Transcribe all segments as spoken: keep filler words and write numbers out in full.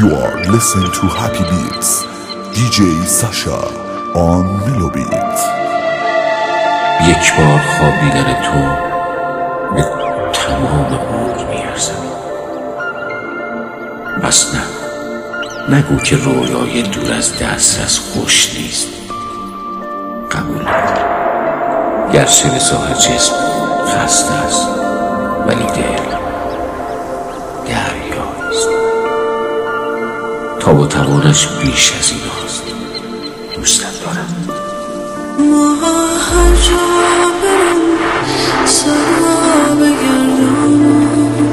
You are listening to Happy Beats دی جی Sasha on Melobeat. یک بار خواب دیدن تو به تمام عمر میارزم. بس نه نگو که رویای دور از دسترس خوش نیست. قبول گرچه به ظاهر جسم خسته است ولی دل دریاییست. تا با توانش بیش از این هاست. دوستت دارم. ما هر جا برم سر بگردم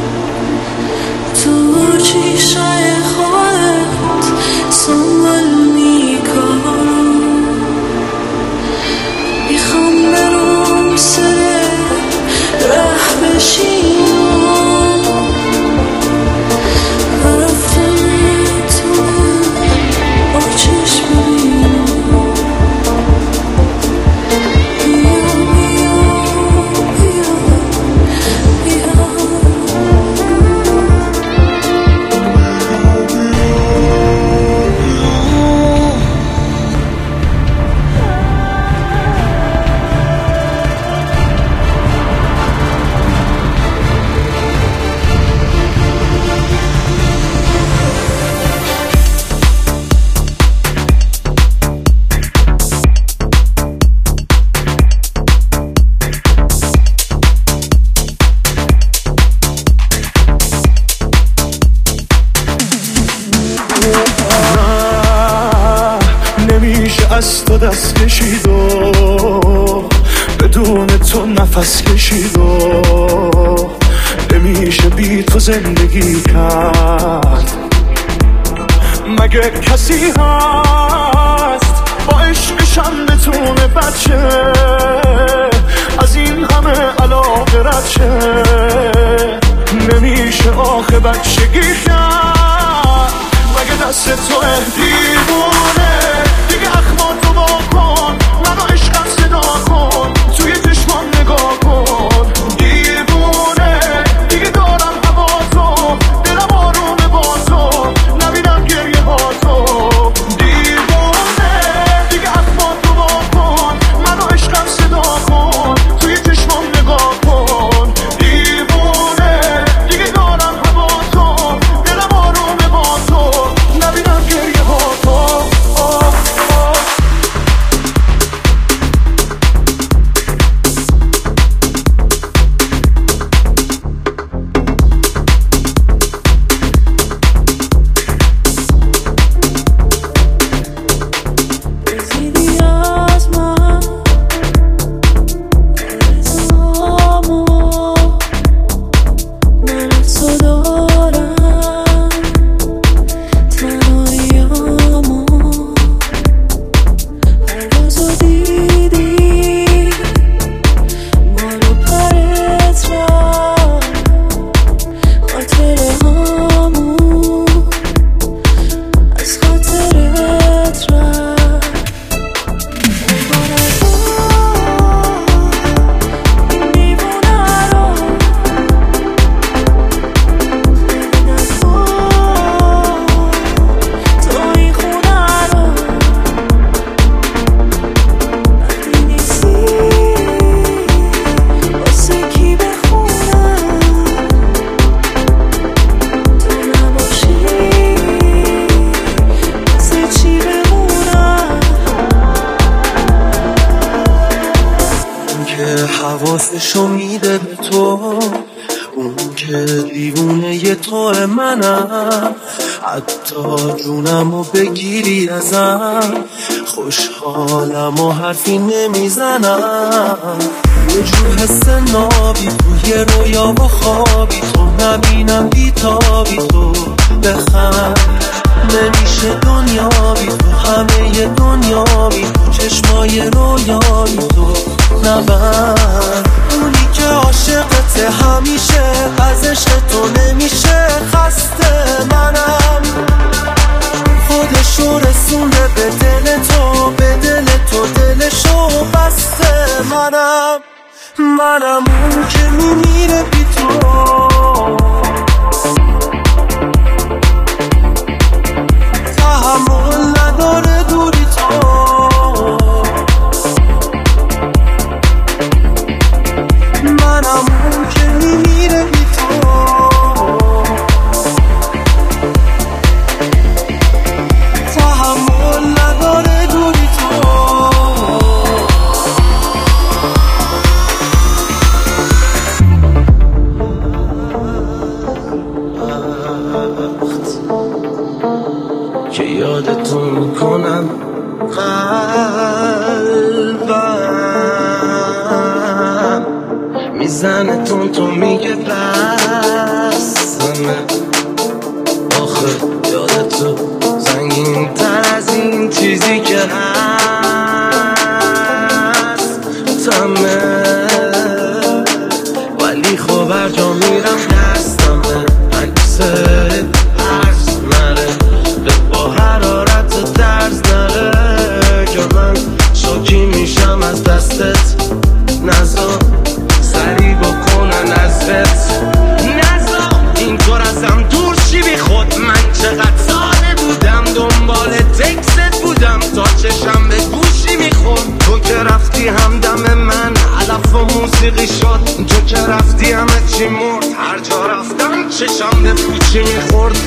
تو چیشه خواهد سنبال میکنم. میخوام برم سر ره بشینم رفتم تو با چشم ببینم. از تو دست کشید و بدون تو نفس کشید و نمیشه بی تو زندگی کرد. مگه کسی هست با عشقشم بتونه بچه از این همه علاقه رد شه؟ نمیشه آخه بچگی کرد. مگه دست تو دیوونه دیگه اخماتو با کن منو عشقم صدا کن توی چشمان نگاه کن. دیوونه دیگه دارم هوا تو دلم آرومه با تو نبینم گریه ها تو. دیوونه دیگه اخماتو با کن منو عشقم صدا کن توی چشمان نگاه کن. دیوونه دیگه دارم هوا تو دلم آرومه با تو نبینم گریه ها تو. حواسشو میده به تو اون که دیوونه ی تو منم. حتی جونمو بگیری ازم خوشحالم و حرفی نمیزنم. یه جور حس نابی تو یه رویا و خوابی تو نبینم بیتابی تو بخند. نمیشه دنیا بی تو همه ی دنیا بی تو چشمای رویایی تو نبند. اونی که عاشقته همیشه از عشق تو نمیشه خسته منم. خودشو رسونده به دل تو به دل تو دلشو بسته منم. منم اون که میمیره بی تو. قلبم میزنه تون تو میگه بسمه. آخه یادت تو زنگین تر از این چیزی که هست تمه، ولی خب هر جا میرم دستمه عکست عرض نره با حرارت درز نره که من شاکی میشم از دستت. نزا سری بکنن ازت، نزا اینطور ازم دور شی بی خود. من چقدر ساده بودم دنبال تکست بودم تا چشم به گوشی میخورد. تو که رفتی همدم من علف و موسیقی شد، تو که رفتی همه چی مرد. هر جا رفتم چشم به پیچی میخورد.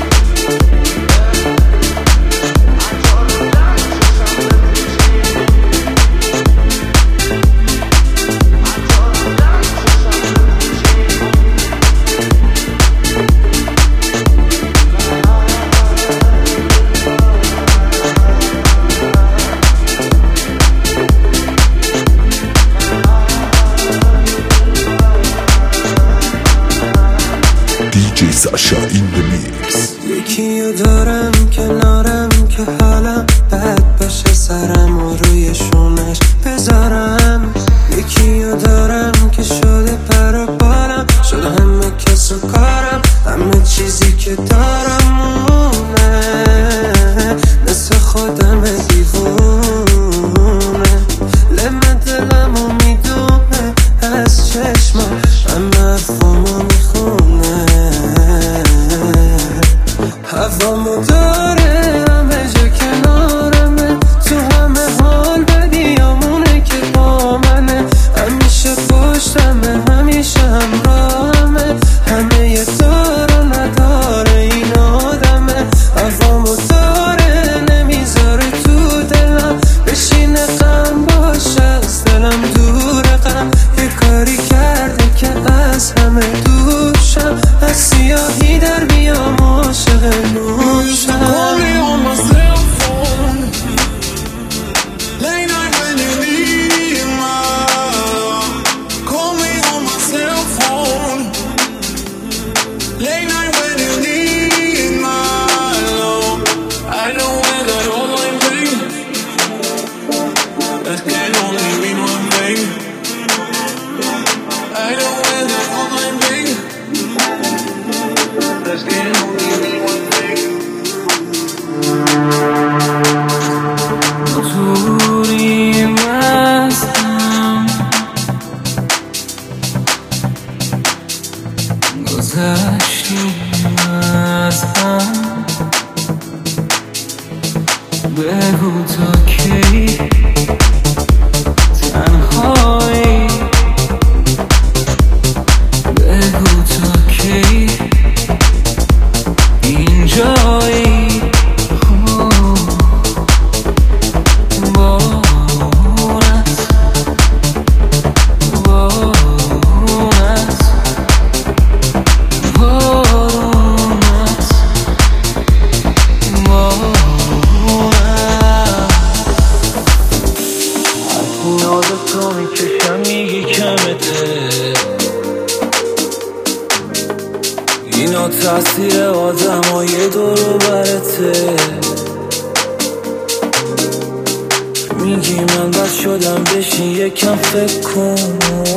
دی جی ساشا این the mix. یکیو دارم کنارم که حالم بد باشه سرم و روی شونش بذارم. یکیو دارم که شده پر و بالم، شده همه کس و کارم، همه چیزی که دارم مونه مثل خودم دیوونه. لم دلمو میدونه از چشمم، همه حرفامو میخونه. هوامو داره همه جا کنارمه، تو همه حال بدیامونه که با منه. همیشه پشتمه همیشه همراهمه، همه یه دار و نداره این آدمه. هوامو داره نمیذاره تو دلم بشینه غم باشه از دلم دور غم. یه کاری کرده که از همه دوشم، از سیاهی در بیام عاشق نوشم. بگو تا کی تنهایی، بگو تا کی اینجایی. اینا تاثیر آدم های دورو برته. میگی من بد شدم بشین یکم فکر کن،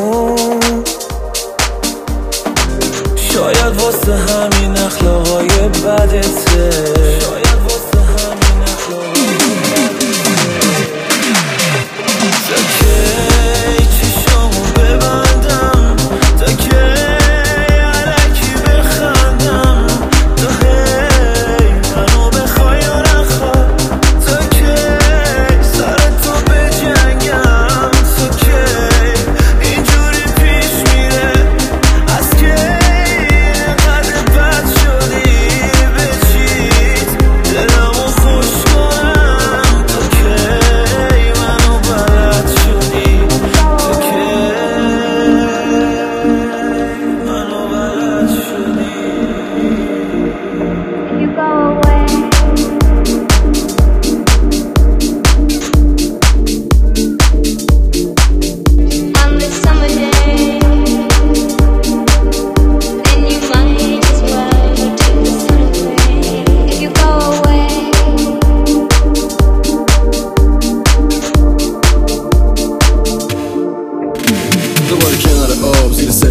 شاید واسه همین اخلاقای بدته. شاید واسه همین اخلاقای بدته. چشامو ببندم تا که علکی بخندم، تا هی منو بخوای یا نخوای، تا که سر تو بجنگم، تا که اینجوری پیش میره. از که اینقدر بد شدی به چیت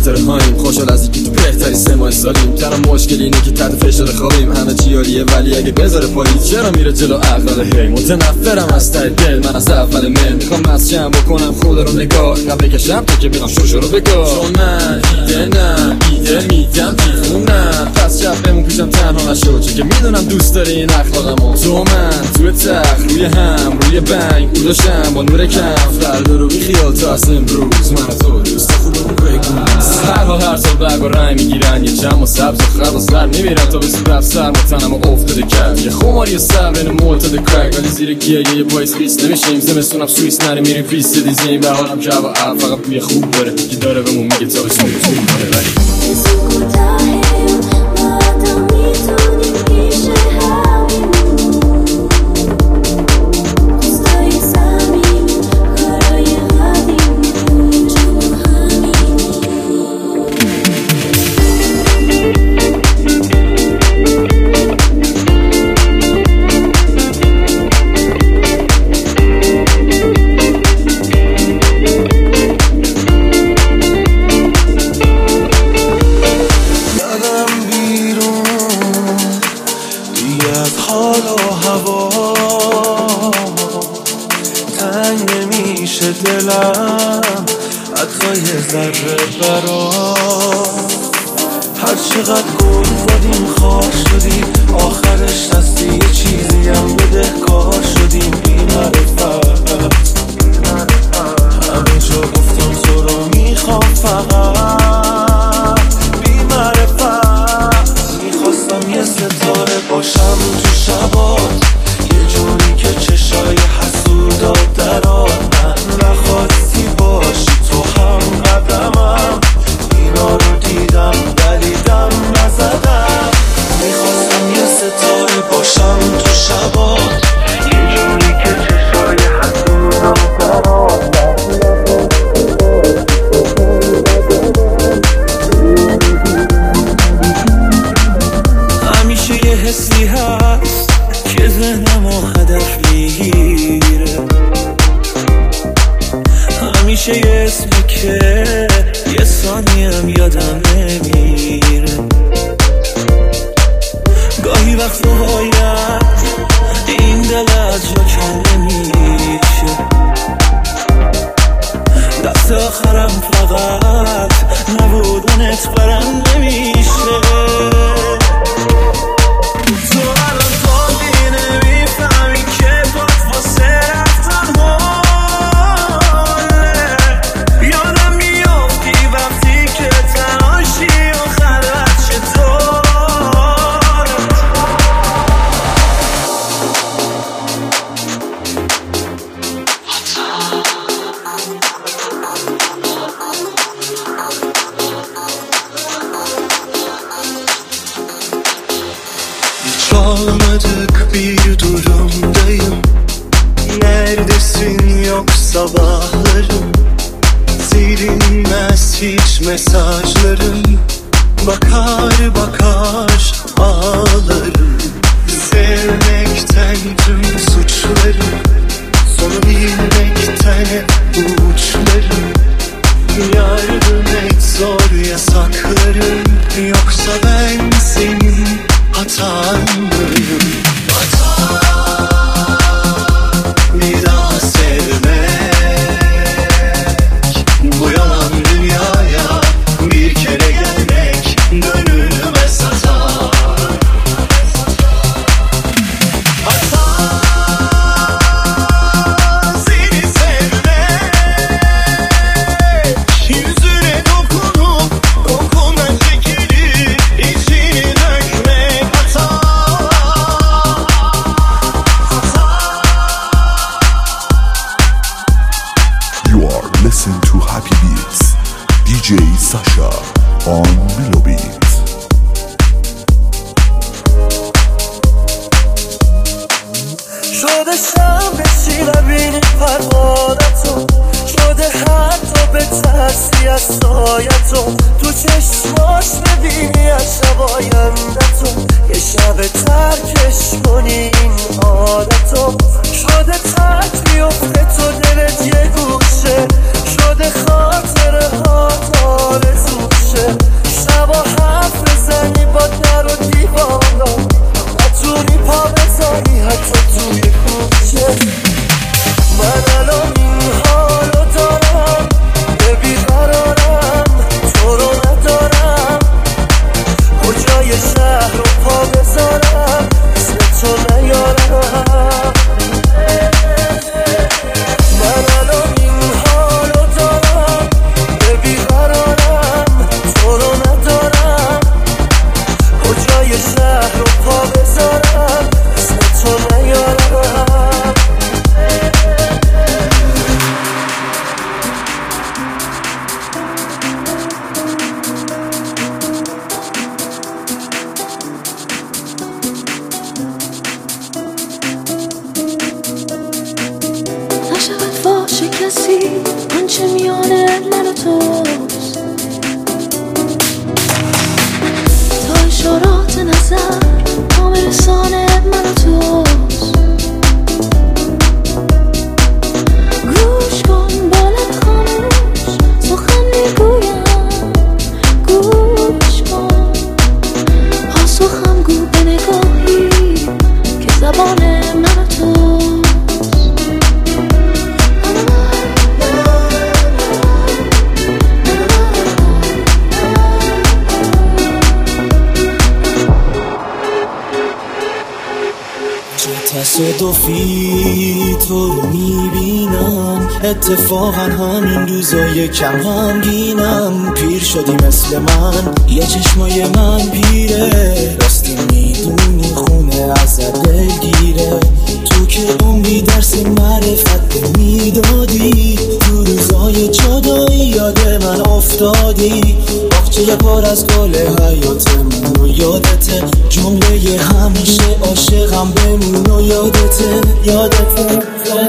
بهتر هاییم، خوشحال از اینکه تو بهتری سه ماه سالیم. تنها مشکل اینه که تحت فشار خوابیم، همه چی عالیه ولی اگه بذاره پایین چرا میره جلو عقل هی. متنفرم از ته دل، من از اول من میخوام مسجم بکنم خود رو نگاه، قبل بکشم تا که بیان شوشو رو بگاه. چون من ایده نه ایده میدم پیخونم، پس شب بمون پیشم تنها نشو، چون که میدونم دوست داری این اخلاقمو. تو من توی تخت روی هم روی بنگ گذاشتم با نور کم، فردا رو بی خیال تا از امروز من تو دوست خوبمون بگو. هر حال هر سال برگ و رنگ میگیرن، یه جمع و سبز و خرد و سر میمیرن تا به سود افسر و تنم و افتاده کرد. یه خماری و سر بین معتاد کرک، ولی زیر گیه یه پایس بیست نمیشیم. زمستونم سویس نری میریم پیست دیزی این به حالم جو و عب، فقط بوی خوب داره که داره بهمون میگه تا بسون بسون کنه. ولی دلم حتی یه ذره برا، هر چقدر گل زدیم خواه شدیم، آخرش دستی یه چیزی هم بده کار شدیم. بی معرفت همه جا گفتم تو رو میخوام، فقط بی معرفت میخواستم یه ستاره باشم تو شبات، یه جوری که چشای حسودات درات نخواستی باشی تو هم قدمم. اینا رو دیدم ولی دم نزدم، میخواستم یه ستاره باشم تو شبات، یه جوری که چشای حسودم درات همیشه یه حسی هست که ذهنم و هدف میگیره، همیشه یه اسمی که یه ثانیم یادم نمیره. گاهی وقت باید این دل از جا کنده میشه، دست آخرم فقط نبودنت برم نمیشه. تو الان کلی نمیفهمی که بات واسه رفتن یادم میافتی وقتی که تنهاشی و خلوت چطور. Çalmadık bir durumdayım, neredesin yok sabahlarım, silinmez hiç mesajlarım, bakar bakar ağlarım. Sevmekten tüm suçlarım, sonu bilmekten hep uçlarım. Yardım et zor yasaklarım, yoksa ben senin hatanlıyım. Hata bir daha sevmek, bu yalan dünyaya bir kere gelmek dönülmez hata. Hata seni sevmek, yüzüne dokunup kokuna çekilip içini dökmek. Hata You are listening to Happy Beats, D J Sasha on Melobeats. شده شم بشینم پروانتو، شده حتی به ترسی از سایتو، تو چشماش ببینی از شب آیندتو، یه شب ترکش کنی این عادتو. شده ترک میفته تو دلت یه گوشه، شده خاطره ها آرزوشه. کسی آنچه میانه من و توست، تا اشارات نظر کامل رسانه من و توست. گوش کن با لب خاموش سخن میگویم، گوش کن پاسخم گو به نگاهی که زبان من و توست. تصادفی تو رو میبینم، اتفاقا همین روزای کم غمگینم. پیر شدی مثل من، یه چشمای من پیره، راستی میدونی خونه ازت دلگیره. تو که عمری درس معرفت میدادی، تو روزای جدایی یاد من افتادی. باغچه پر از گل حیات من و یادته، جمله همیشه عاشقم بمون و یادته یادته.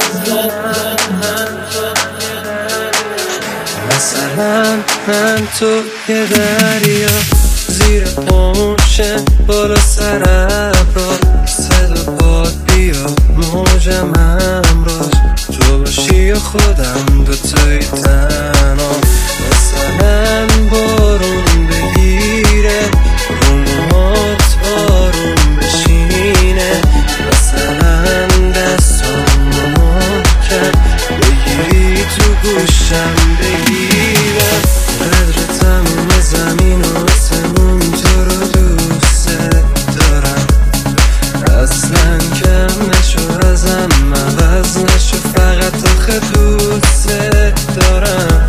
مثلا من تو یه دریا زیر اوشن بالا سر ابرا، صدا باد بیا موجم همراش، تو باشی یا خودم دوتایی تنها. مثلا بارون بگیره رو موهات آروم بشینه، مثلا دستام محکم بگیری تو گوشم بگیره. قدر تموم زمین و آسمون تو رو دوست دارم، اصلا کم نشو ازم عوض نشو، فقط آخه دوست دارم.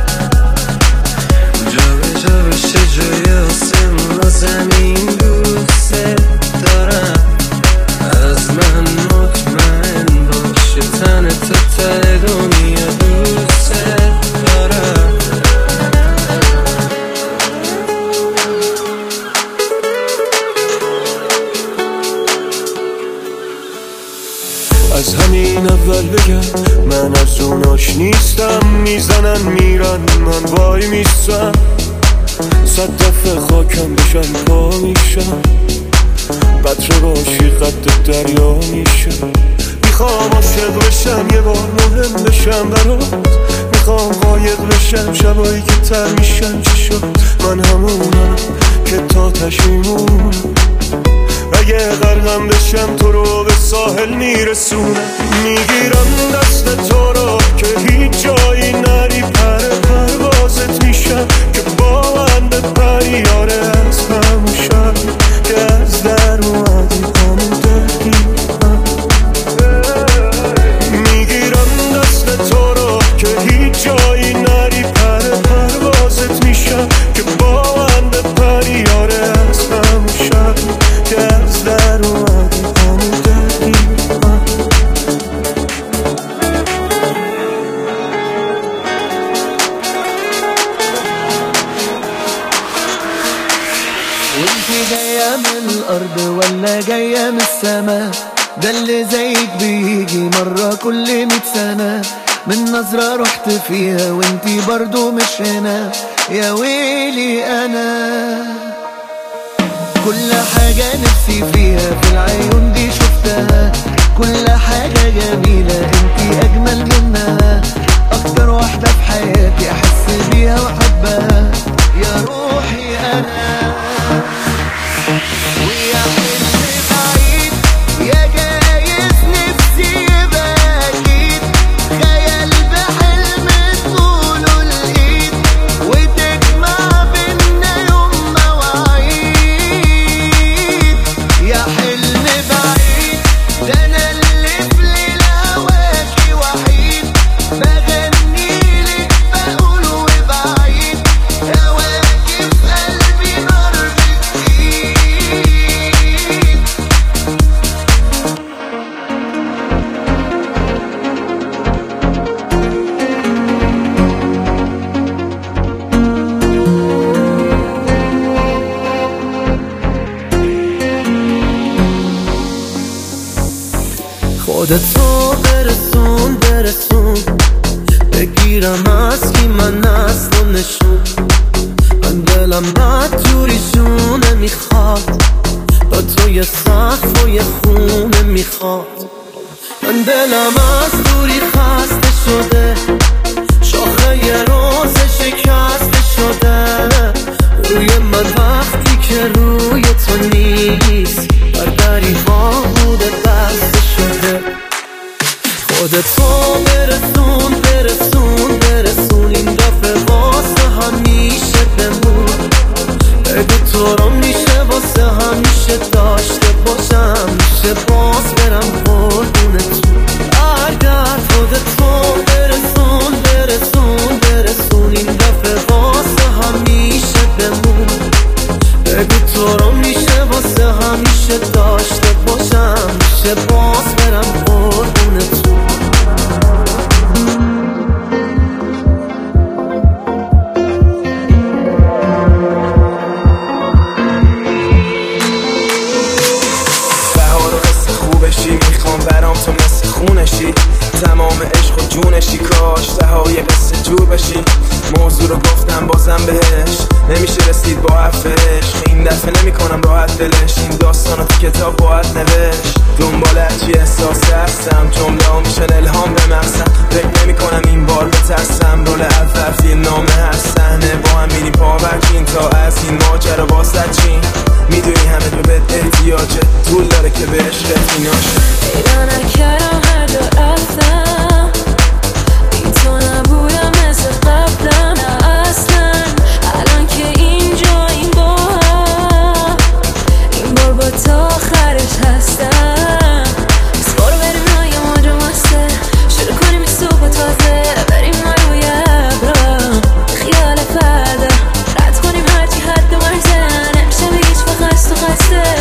جا به جا بشه جای آسمون و زمین دوست دارم، از من مطمئن باشه تن تا ته دنیا دوست دارم. از همین اول بگم من از اوناش نیستم، میزنن میرن من وای میستم، صد دفعه خاکم بشن پا میشم، قطره باشی قد دریا میشم. میخوام عاشق بشم یه بار مهم بشم برات، میخوام قایق بشم شبایی که تر میشن چی شد. من همونم که تا تشیمونم، اگه غرقم بشم تو رو به ساحل میرسونم. میگیرم دست تو رو که هیچ جایی نری، پر پروازت میشم که با من بپری. یاره از همون شب که از در اومدی همون دلگیرم، میگیرم دست تو رو که هیچ جایی نری، پر پروازت میشم که با من بپری. یاره از همون شب که از در اومدی همون دلگیرم. وانتي جاية من الأرض ولا جاية من السما؟ ده اللي زيك بيجي مرة كل مية سنة، من نظرة رحت فيها وانتي برضو مش هنا. يا ويلي أنا كل حاجة نفسي فيها في العيون دي شفتها، كل حاجة جميلة انتي أجمل منها، أكتر واحدة في حياتي أحس بيها وأحبها. يا روحي أنا ويا حلم بعيد، يا جايز نفسي يبقى أكيد، خيال بحلم طوله الإيد، وتجمع بينا يوم مواعيد. يا حلم بعيد ده أنا اللي في ليلة هواكي وحيد، بغنيلك بقول وبعيد، هواكي في قلبي نار بتزيد. خودت رو برسون برسون پیرم هستی من نسل و نشون من دلم بد جوری جونه میخواد با تو یه سقف و یه خونه میخواد من دلم از دوری خسته شده شاخه یه روز شکسته شده روی من وقتی که روی تو نیست بردری ها بوده بسته شده خودتو برسون برسون برسون این دفعه واسه همیشه بمون بگو تو رو میشه واسه همیشه داشته باشم میشه باز برم قربون تو اگر خودتو برسون برسون برسون این دفعه واسه همیشه بمون بگو تو رو میشه واسه همیشه داشته باشم میشه باز برم قربون تو میخوام برام تو مثل خونشی تمام عشق و جونشی کاش تهای قصه جور بشی موضوع رو گفتم بازم بهش نمیشه رسید با حرفش این دفعه نمی کنم راحت دلش این داستانو تو کتاب باید نوشت دنبال هرچی احساس هستم جمله ها میشن الهام به مغزم فکر نمی کنم این بار بترسم رول اول فیلم نامه هر صحنه با هم میریم پاورچین تا از این ماجرا واسه چین میدونی همه تو بهت احتیاجه طول داره که به عشقت ایناشه پیدا نکردم هر دو رفتم بی تو نبودم مثل قبلم نه اصلا الان که اینجا این با هم این بار با تا آخرش هستم بس بارو بریم رای موجه مسته شروع کنیم این صبح تازه بریم ما روی ابرم خیال فردا رد کنیم هرچی حد مرزه نمیشه بگیش با خست و خسته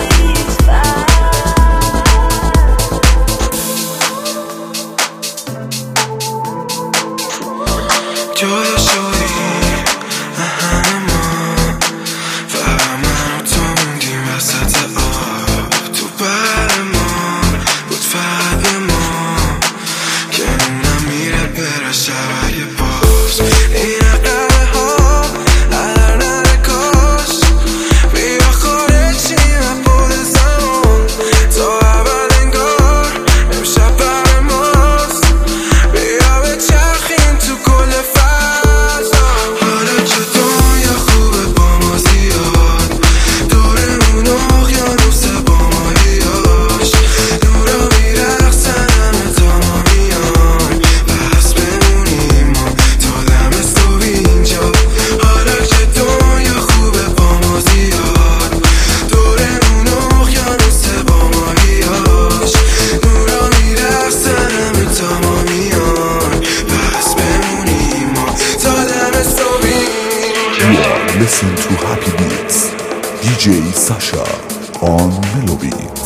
جدا شدی همه ما فقط من و تو موندیم وسط آب تو بر ما بود فقط به ما که نونم میره بره شبای باز این عقبه ها هر نره کاش بیا خارجیم از بود زمان تا اول انگار امشب بر ماست بیا به چرخیم تو کل فضا حالا که دنیا خوبه با ما زیاد دورمون اقیانوس با ماهیاش نورا میرقصن همه تا ما میان بس بمونیم ما تا دم صبح اینجا حالا که دنیا خوبه با ما زیاد دورمون اقیانوس با ماهیاش نورا میرقصن همه تا ما میان بس بمونیم ما تا دم صبح You are listening to Happy Beats دی جی Sasha on Melobeat.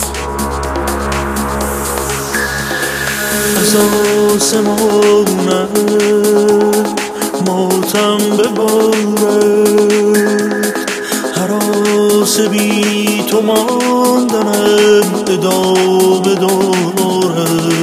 از آسمانه ماتم ببارد هراس بی تو ماندنم ادامه دارد